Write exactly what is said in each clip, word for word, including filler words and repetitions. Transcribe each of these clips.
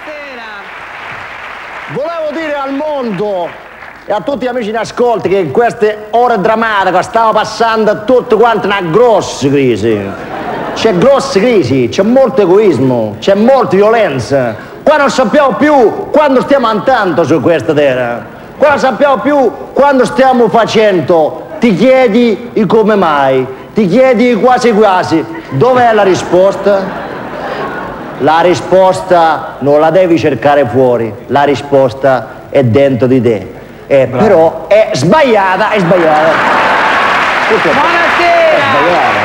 Volevo dire al mondo e a tutti gli amici in ascolto che in queste ore drammatiche stiamo passando tutti quanti una grossa crisi. C'è grossa crisi, c'è molto egoismo, c'è molta violenza. Qua non sappiamo più quando stiamo andando su questa terra. Qua non sappiamo più quando stiamo facendo. Ti chiedi il come mai, ti chiedi quasi quasi. Dov'è la risposta? La risposta non la devi cercare fuori, la risposta è dentro di te. Eh, però è sbagliata, è sbagliata. Buonasera! È sbagliata.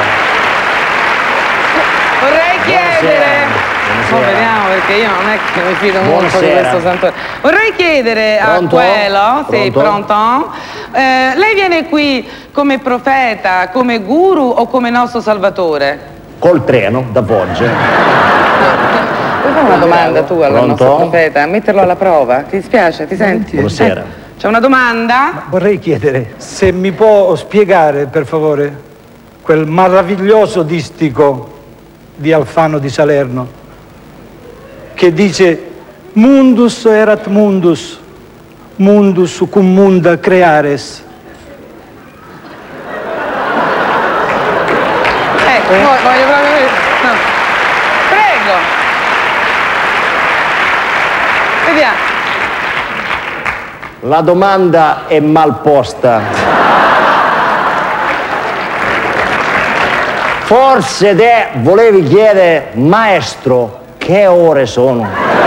Vorrei chiedere... Oh, vediamo, perché io non è che mi fido molto di questo santore. Vorrei chiedere Pronto? a quello, sì, Pronto? pronto? Eh, lei viene qui come profeta, come guru o come nostro salvatore? Col treno da Foggia. Vuoi fare una domanda tu al Pronto? nostro profeta? Metterlo alla prova? Ti dispiace? Ti senti? Buonasera. Eh, c'è una domanda? Vorrei chiedere se mi può spiegare, per favore, quel meraviglioso distico di Alfano di Salerno che dice mundus erat mundus, mundus cum munda creares. Ecco, eh? voglio proprio... No. Prego. Vediamo. La domanda è mal posta. Forse te volevi chiedere, maestro, che ore sono?